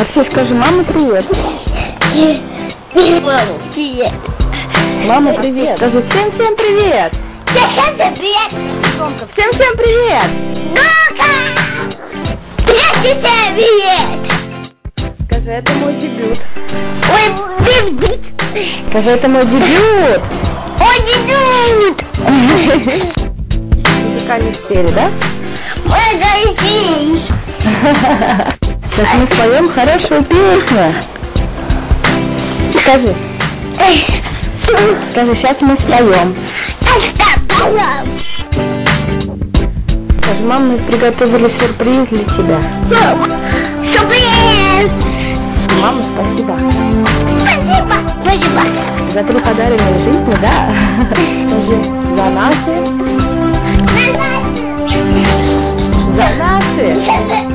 Арсей, скажи, мама, привет. Мама, привет. Мама, привет. Скажи, всем привет. Всем привет. Всем привет. Привет. Скажи, это мой дебют. Ой, дебют. Скажи, это мой дебют. Ой, дебют. Музыкальной сфере, да? Ой, дебют. Сейчас мы споем хорошую песню. Скажи, сейчас мы споем. Скажи, мама, мы приготовили сюрприз для тебя. Сюрприз. Мама, спасибо. Спасибо. За 3 подаренные жизни, да? Скажи, за наши. За наши.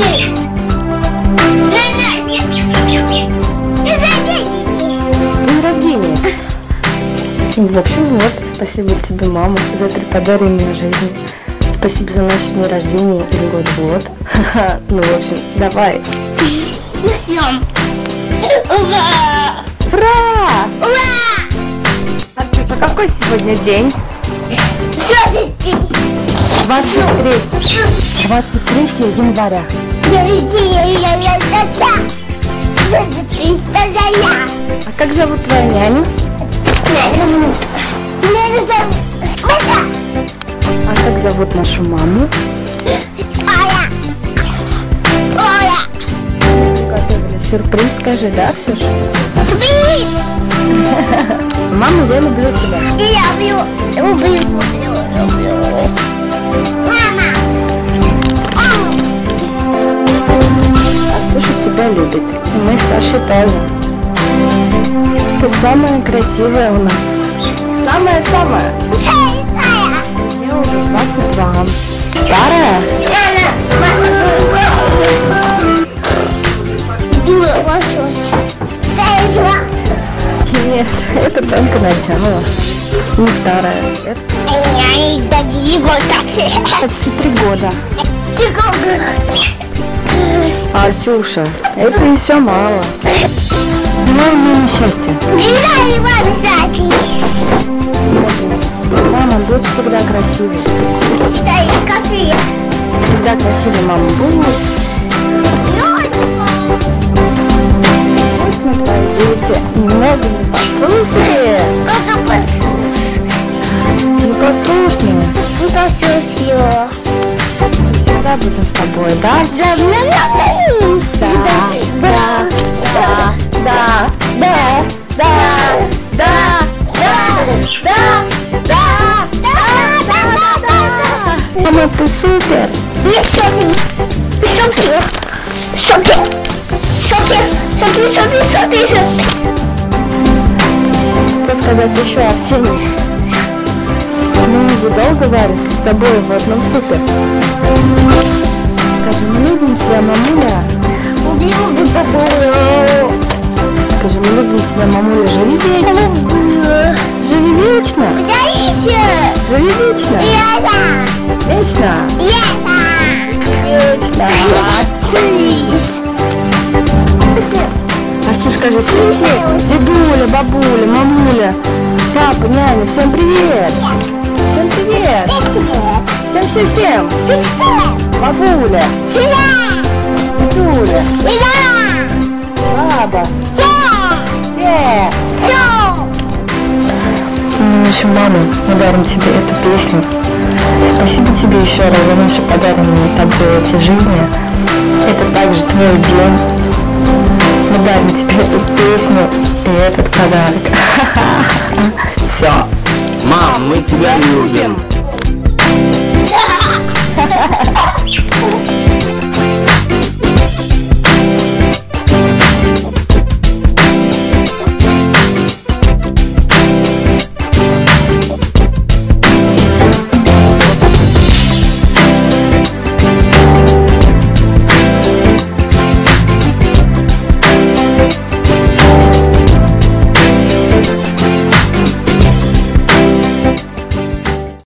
День рождения. В общем, вот, спасибо тебе, мама, за 3 подаренные жизни. Спасибо за наши дни рождения или год в год. Ну, в общем, давай. Ура! Ура! Ура! Артюша, какой сегодня день? 23 января. А как зовут твою няню? А как зовут нашу маму? Приготовили сюрприз, скажи, да, Ксюша? Мама, я люблю тебя. А Ксюша тебя любит. И мы с Сашей тоже. Ты самая красивая у нас. Самая-самая. Мне уже 22. Старая? Нет, это только начало. Не старая. Это почти 3 года. Артюша, это еще мало. Желаю мне счастья. Мама, дочь всегда красивая. Всегда красивая мама будет. Пусть мы пойдете немного непослушные. Непослушные. Всегда будем с тобой, да? Мама, ты супер! Что сказать еще, Артемий? Мы уже долго варим с тобой в одном супе. Скажи, мы любим тебя, мамуля. Скажи, мы любим тебя, мамуля. Живи вечно. Живи вечно. Живи вечно. Вечно. Вечно. А что скажи, дедуля, бабуля, мамуля, папа, няня, всем привет. Всем привет. Всем. Бабуля. Дедуля. Баба. В общем, мама, мы дарим тебе эту песню. Спасибо тебе еще раз за наши подаренные тобой эти жизни. Это также твой день. Мы дарим тебе эту песню и этот подарок. Все. Мам, мы тебя любим.